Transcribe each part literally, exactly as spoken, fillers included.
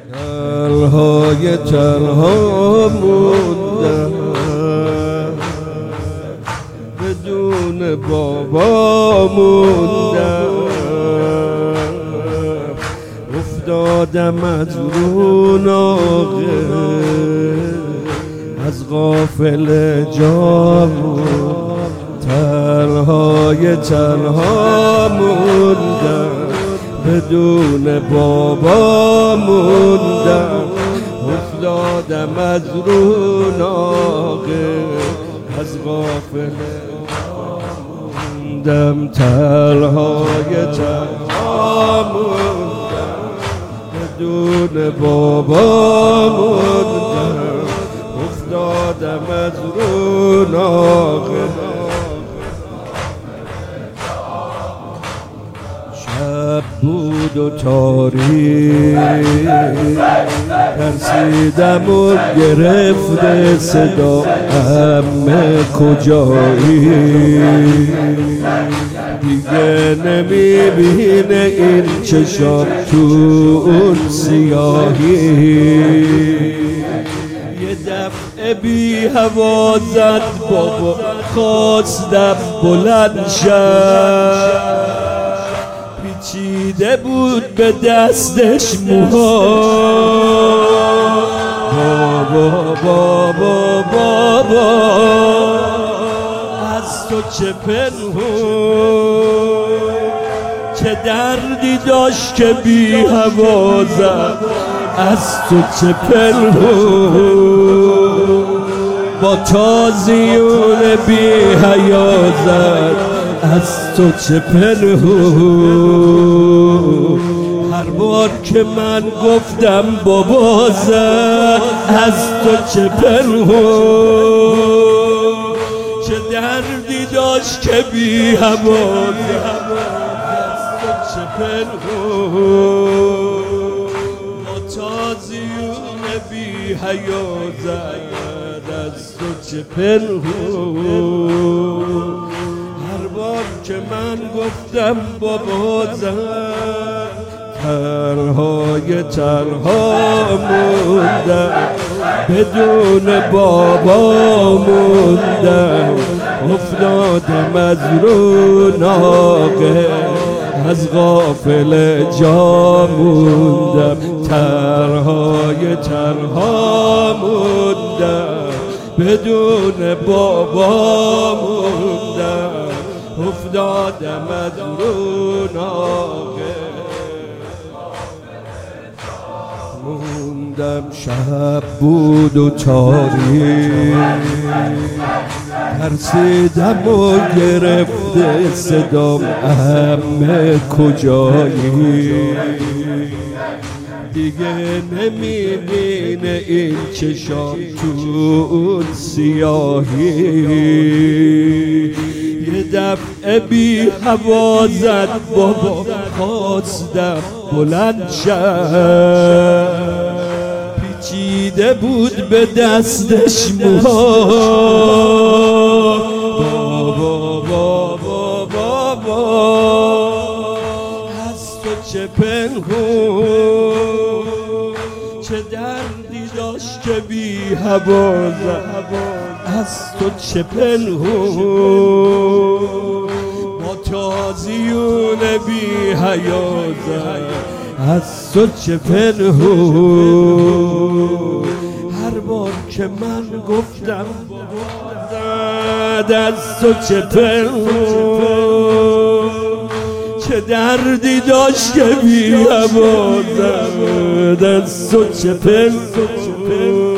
تنهای تنها موندم بدون بابا موندم، افتادم از رو ناقه از غافل جامون، تنهای تنها موندم بدون بابا موندم، افتادم از رو ناقه از غافل موندم، تنهای تنها موندم بدون بابا موندم، افتادم از رو ناقه. شب بود و تاریک ترسیدم و گرفته صدا عمه کجایی، دیگه نمیبینه این چشام تو اون سیاهی، یه دفعه بی هوا زد بابا خواستم بلند شم، پیچیده بود به دستش موها، بابا بابا بابا از تو چه پنهون، چه دردی داشت که بی هوا زد از تو چه پنهون، با تازیون بی حیا زد از تو چه پنهون، هر بار که من گفتم بابا زد از تو چه پنهون، چه دردی داشت که بی هوا زد از تو چه پنهون، با تازیون بی حیا زد از تو چه پنهون، هر بار که من گفتم بابا زد تنهای تنها موندم بدون بابا موندم، افتادم از رو ناقه از غافل جا موندم، تنهای تنها موندم بدون بابا موندم، افتادم از رو ناقه موندم. شب بود و تاریک ترسیدم و گرفته صدام عمه کجایی، دیگه نمیبینه این چشام تو اون سیاهی، یه دفعه بی هوا زد بابا خواستم بلند شم، پیچیده بود به دستش موها، بابا بابا بابا از تو چه پنهون، چه دردی داشت که بی هوا زد از تو چه پنهون، با تازیون بی حیا زد از تو چه پنهون، هر بار که من گفتم زد از تو چه پنهون، چه دردی داشت که بی هوا زد از تو چه پنهون.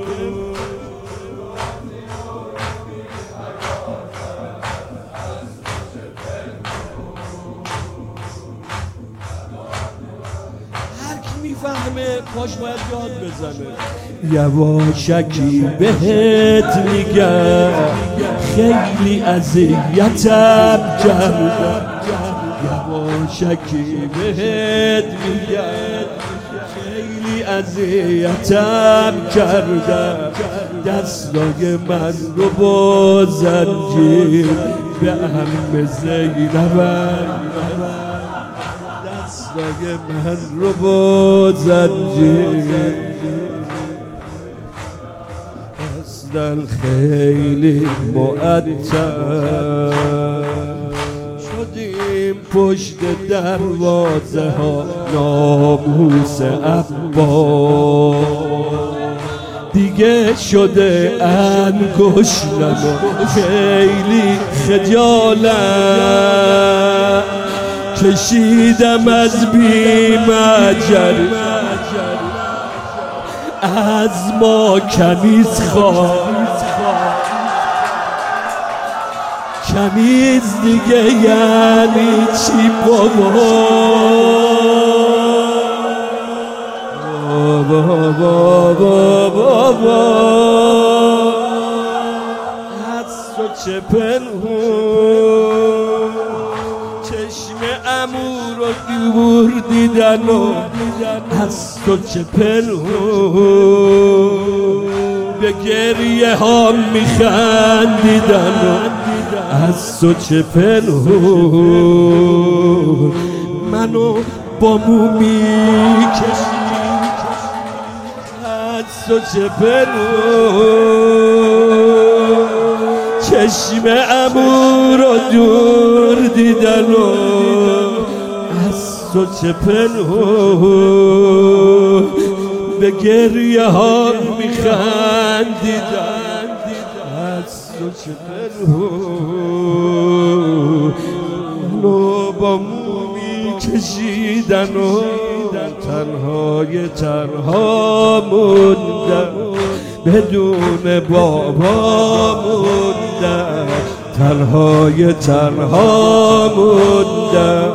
میفهمه پاش باید یاد بزنه، یواشکی بهت میگم خیلی اذیتم کردم، یواشکی بهت میگم خیلی اذیتم کردم، دستای من رو با زنجیر به هم زینبم، دستای من رو با زنجیر بستن خیلی معطر شدیم پشت دروازه ها ناموس عباس دیگه شده انگشتم خیلی خجالت کشیدم از بی‌مجر از ما کنیز خواه کنیز دیگه یعنی چی بابا بابا بابا بابا از تو چه پنهون چشم عمو رو دور دیدن و از تو چه پنهون به گریه ها میخندیدن و از تو چه پنهون منو با مو میکشی از تو چه پنهون چشم عمو رو دور دیدن و از تو چه پنهون به گریه ها میخندیدن از تو چه پنهون منو با مو میکشیدن و تنهای تنها موندم بدون بابا موندم تنهای تنها موندم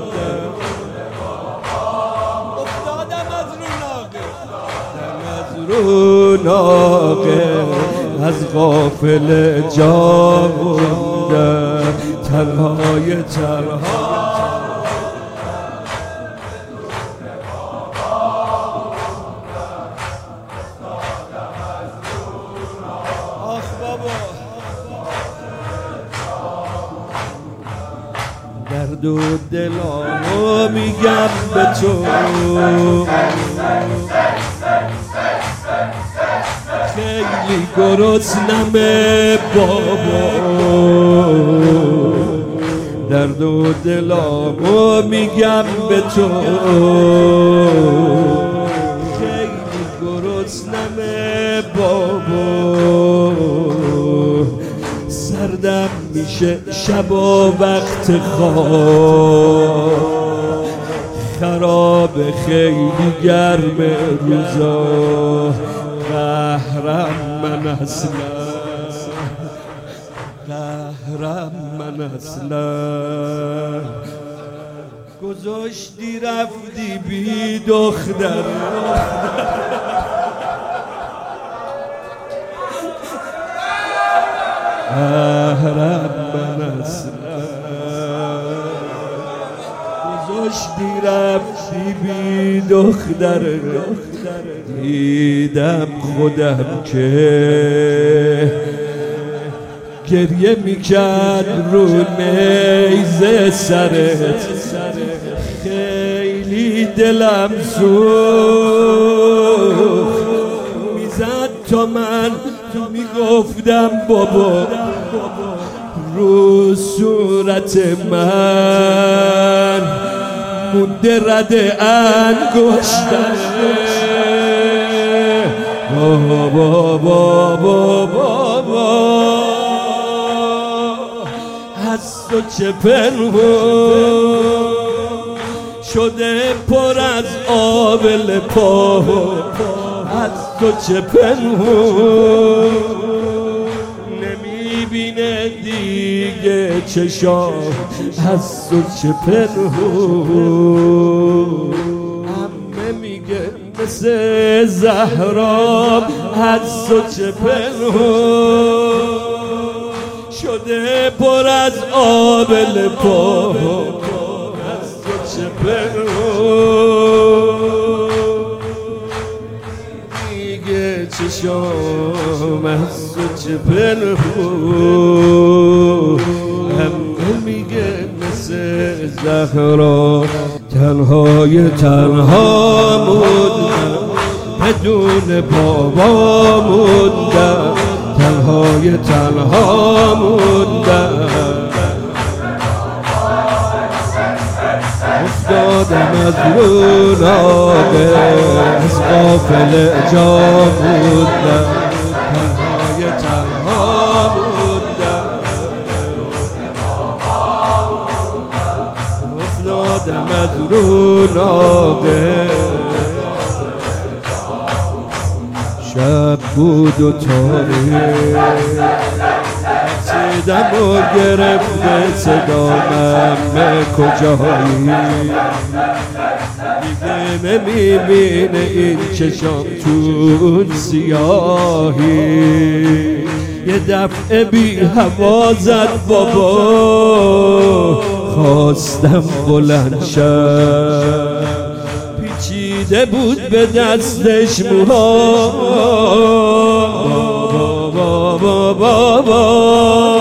افتادم از رو ناقه از غافل جا موندم تنهای تنها درد و دلامو میگم به تو خیلی گرسنمه بابا درد و دلامو میگم به تو خیلی گرسنمه بابا سردم میشه شب و وقت خواب خراب خیلی گرم روزا قهرم من اصلا قهرم من اصلا گذاشتی رفتی بی دختر قهرم من اصلا گذاشتی رفتی بی دختر دیدم خودم که گریه میکرد رو نیزه سرت خیلی دلم سوخت میزد تا من میگفتم بابا رو صورت من مونده رد انگشتره بابا بابا بابا از تو چه پنهون شده پر از آبل پا از تو چه پنهون نمیبینه دیگه چشام از تو چه پنهون عمه میگه مثل زهرام از تو چه پنهون شده پر از آبل پا از تو چه پنهون دیگه چشام از تو چه پنهون همه میگه مثل زهرا تنها تنهای تنها موندم، بدون بابا موندم، تنهای تنها موندم. افتادم از رو ناقه، از قافله جا موندم، تنهای تنها موندم. افتادم از رو ناقه، شب بود و تاریک، صدام و گرفته صدامم کجایی، دیگه نمیبینه این چشام تو سیاهی. یه دفعه بی هوا زد بابا، خواستم بلند شم، پیچیده بود به دستش موها. بابا بابا بابا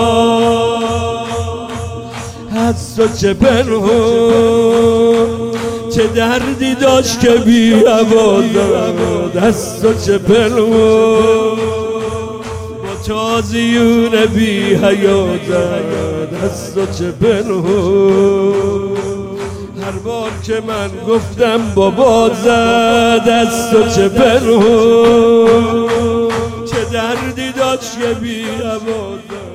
از تو چه پنهون، چه دردی داشت که بی هوا زد، از تو چه پنهون، با تازیون بی حیا زد، از تو چه پنهون. هر بار که من گفتم بابا زد، از تو چه پنهون، چه دردی داشت که بی هوا زد.